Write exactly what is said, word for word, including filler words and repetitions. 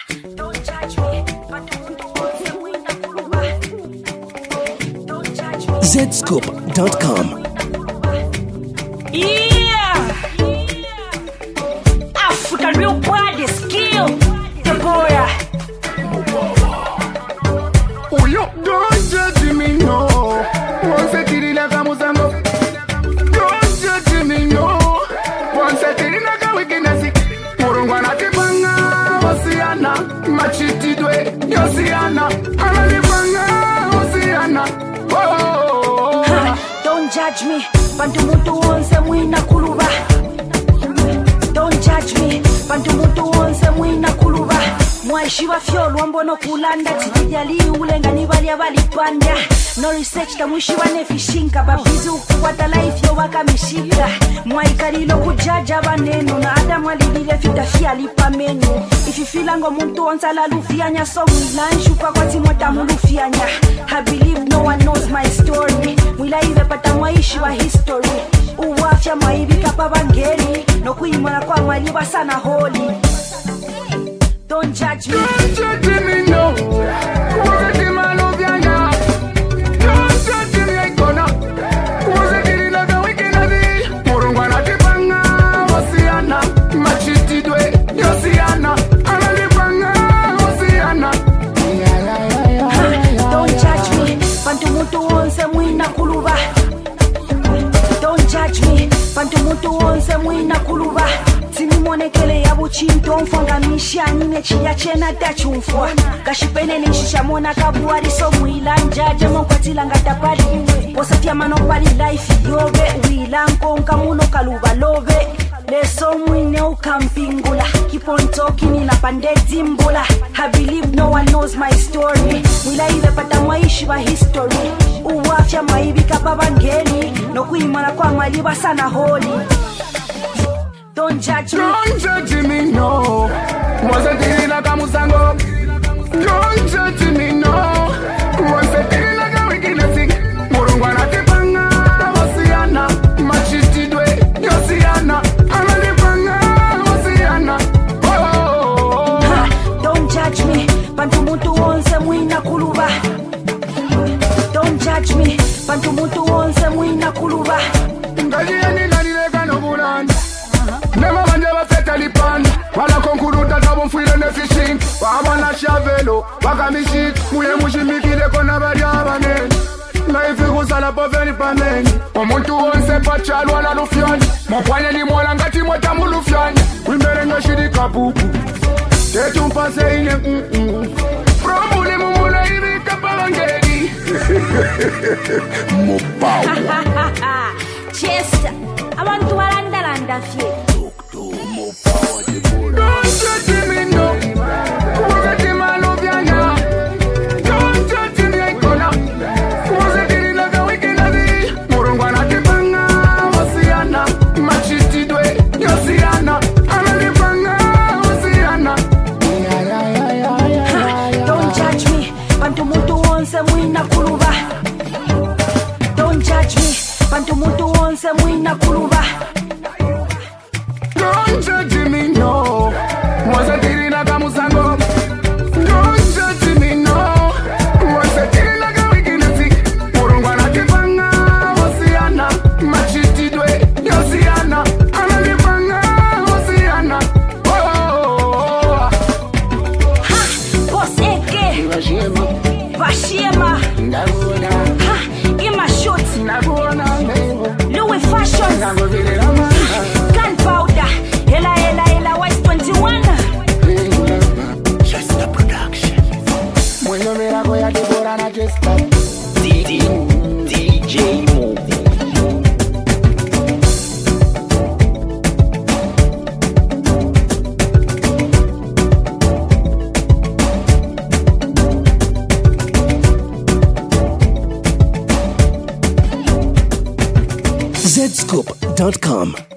Z Scoop dot com. Yeah! African real body skill. Deborah. Oh, yo, don't judge me, no. Once I did it like I'm a zango. Don't judge me, no. Once I did it like a weekend. Murungwana tipanga, Oceana. Machiti dwe, Oceana. Anadipanga, Oceana. Oh. Don't judge me. Bantu muntu wonse mwina kuluba. Don't judge me. Bantu muntu wonse mwina kuluba. Mwaishi wa fyolwa mbono kulanda. Tijali ulenga ni wali ya wali panda. No research tamushi wa nefishinka. Babizi ukuwata life yo waka mishika. Mwaikalilo kujaja baneno. Na adamu alibile fita fia lipa menu. If you feel ango muntu onsa la lufianya. So mwila nshupa kwa timota mulufianya. I believe no one knows my story. Mwila iwe pata mwaishi wa history. Uwafya mwaibika pa bangeri. No kuimona kwa mwaliba sana holy. Don't judge me. Don't judge me, no. Was it my love, yana? Don't judge me, I gonna. Was it like a weekend? Murungwana tipanga, Oceana. Machiti dwe, Oceana. Anadipanga, Oceana. Don't judge me. Bantu muntu wonse mwina kuluba. Don't judge me. Bantu muntu wonse mwina kuluba. Monekele ya buchinto mfanga mishani nechiya chena tachumfwa Gashipene nishisha mona kabuari so mwila njaje mkwatila ngatapali Posafia manopali life yobe Wila nkonka muno kaluba love Leso mwine ukampingula Keep on talking ina pandeti mbula I believe no one knows my story Mwila iwe pata mwaishi wa history Uwafya maibika babangeli No kuimana kwa mwaliba sana holy Don't judge me. Don't judge me, no. Was it did like a musango? Don't judge me, no. Was it did like a weekend? Murungwana tipanga, Oceana. Machiti dwe, Oceana. Anadipanga, Oceana. Oh. Don't judge me. Bantu muntu wonse mwina kuluba. Don't judge me. Bantu muntu wonse mwina kuluba. Ngaji yani nalileka no bulanda. Nema manje bafeta lipanda Wala konkuruta tabo mfwile nefishing Wabana shavelo, waka mishik Muye mushimikile kona bari abaneni Laifi kusala poveni pameni Omuntu wonse pachal wala lufyani Mwakwanye li mwala ngati mweta mulufyani Wimbere ngashidi kapupu Tetu mpase ine mm-mm Promuli mumule hivi kapawangeli Mopawa Chester, abantu walandalanda fye Don't judge me, no. Was it my love, yana? Don't judge me, I gonna. Was it like a weekend? Murungwana tipanga, Oceana. Machiti dwe, Oceana. Anadipanga, Oceana. Don't judge me, bantu muntu wonse mwina kuluba. Don't judge me, bantu muntu wonse mwina kuluba. Don't judge me, no. Was it did like a musango? Don't judge me, no. Was it did like a weekend? Murungwana tipanga, Oceana. Machiti dwe, Oceana. Anadipanga, Oceana. Oh. Ha! Boss Eke! Vashema. Vashema! Ndabona. Ha! Ima Shoot! Ndabona. Louis Fashions! Ndabona mama. Gunpowder! Ela ela ela West twenty-one! Just the production. Mwenye mirago ya Deborah na Jessica. D D D J Mo. Z Scoop dot com.